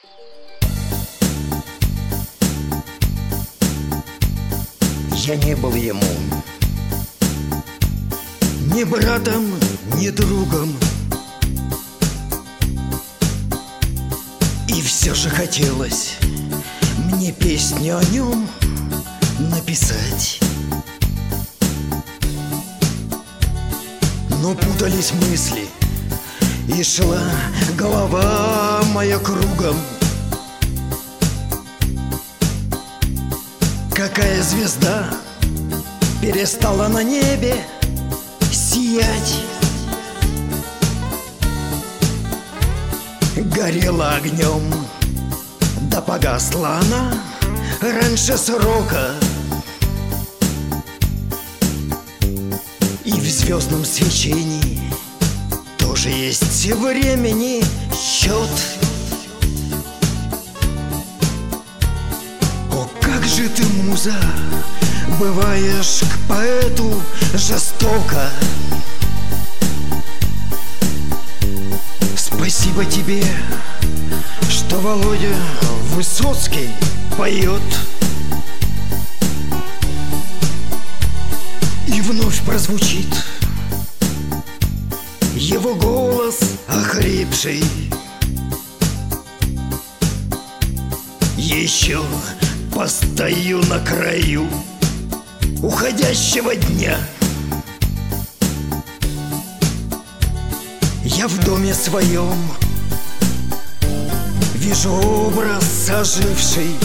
Я не был ему ни братом, ни другом, и все же хотелось мне песню о нем написать. Но путались мысли, и шла голова моя кругом. Какая звезда перестала на небе сиять, горела огнем, да погасла она раньше срока. И в звездном свечении тоже есть времени счет. О, как же ты, муза, бываешь к поэту жестоко. Спасибо тебе, что Володя Высоцкий поет. И вновь прозвучит его голос охрипший. Еще постою на краю уходящего дня. Я в доме своем вижу образ оживший.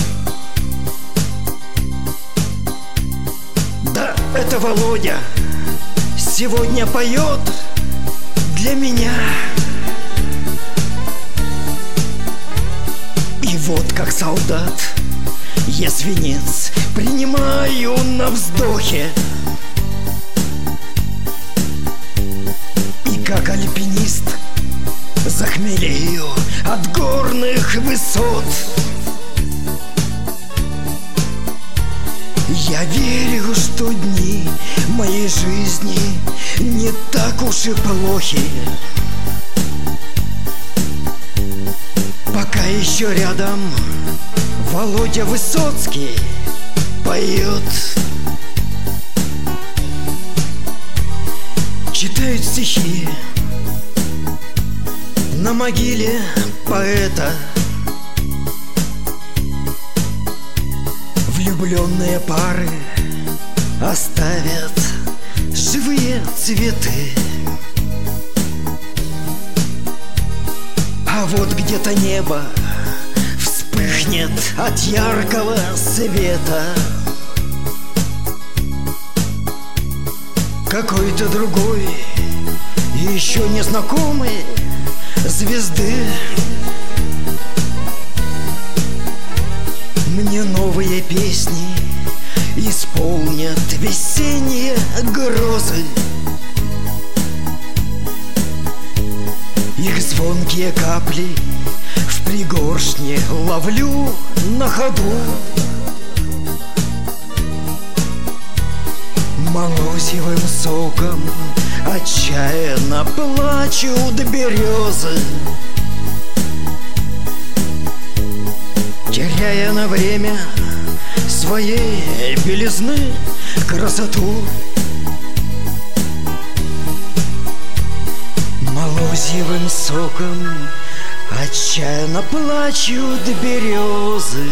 Да, это Володя сегодня поет для меня. И вот как солдат я свинец принимаю на вздохе, и как альпинист захмелею от горных высот. Я верю, что дни моей жизни не так уж и плохи, пока еще рядом Володя Высоцкий поет. Читают стихи на могиле поэта. Влюбленные пары оставят живые цветы. А вот где-то небо вспыхнет от яркого света. Какой-то другой, еще незнакомый звезды мне новые песни исполнят весенние грозы. Их звонкие капли в пригоршне ловлю на ходу. Молосевым соком отчаянно плачут березы, теряя на время своей белизны красоту. Молосевым соком отчаянно плачут березы,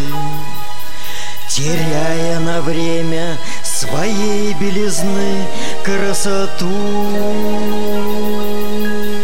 теряя на время своей белизны красоту.